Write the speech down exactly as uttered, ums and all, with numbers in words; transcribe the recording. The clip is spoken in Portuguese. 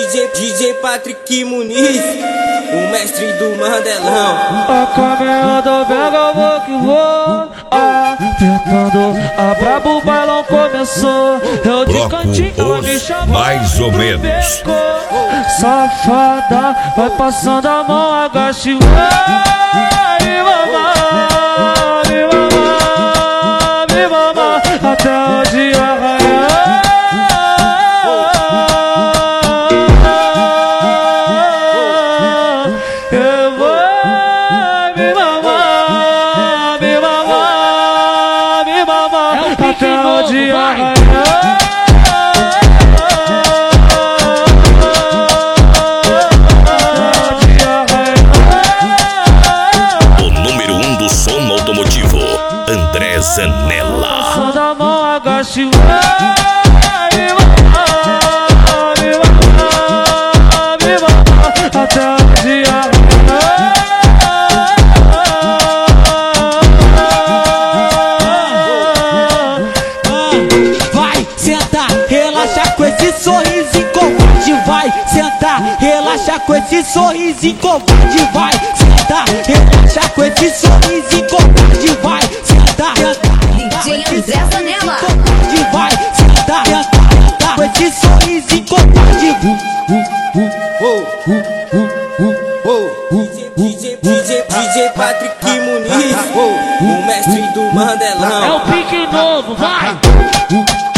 DJ, DJ Patrick Muniz, o mestre do Mandelão. A caminhada pega, vou que vou, apertando a brabo, o bailão começou. Eu de cantinho, ela me chamou, mais ou menos. Safada, vai passando a mão, agache, vai, me mamar, me mamar, me mamar, até o dia raiar. Eu vou me mamar, me mamar, me mamar, até o dia raiar. André Zanella. Passando a mão, agache, vai, me mamar, me mamar, me mamar, até o dia raiar. Vai sentar, relaxa com esse sorriso covarde. Vai sentar, relaxa com esse sorriso covarde. Vai sentar, relaxa com esse sorriso covarde. Vai sentar, D J André Zanella. vai sentar, sentar com esse sorriso covarde. DJ, DJ, DJ Patrick Muniz, o mestre do Mandelão. É o pique novo, vai!